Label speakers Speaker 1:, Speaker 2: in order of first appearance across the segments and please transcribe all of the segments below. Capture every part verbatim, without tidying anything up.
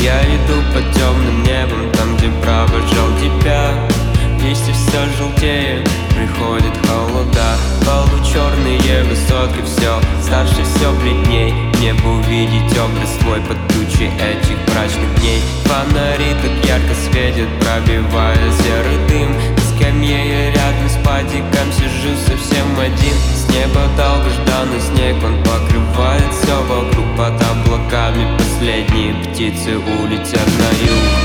Speaker 1: Я иду под темным небом, там, где провожал тебя. Листья все желтеют, приходит холода. Полу-черные высотки, все старше, все бледней. Мне бы увидеть образ свой под тучей этих брачных дней. Фонари так ярко светят, пробивая серый дым. На скамье я рядом с падиком сижу совсем один. С неба долгожданный снег, он покрывает все вокруг. Под облаками последние птицы улетят на юг.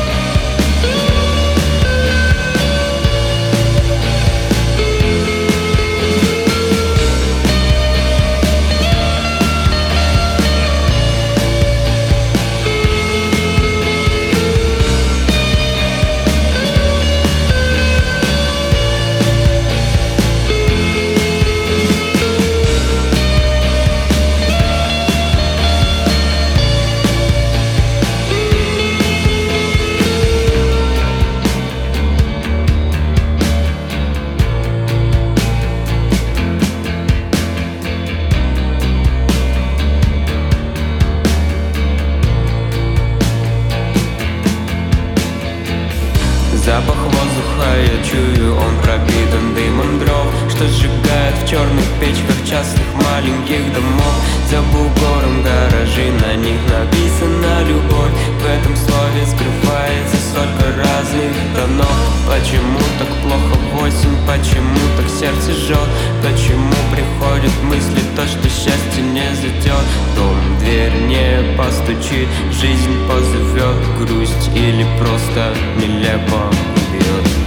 Speaker 1: Запах воздуха я чую, он пропитан дымом дров, что сжигает в черных печках частных маленьких домов. За бугором гаражи, на них написана любовь. В этом слове скрывается столько разных тонов. Почему так плохо в осень, почему так сердце жжет? Почему приходят мысли, то, что счастье не зайдет? Дом, дверь не постучит, жизнь позовет, грусть или просто нелепо убьет.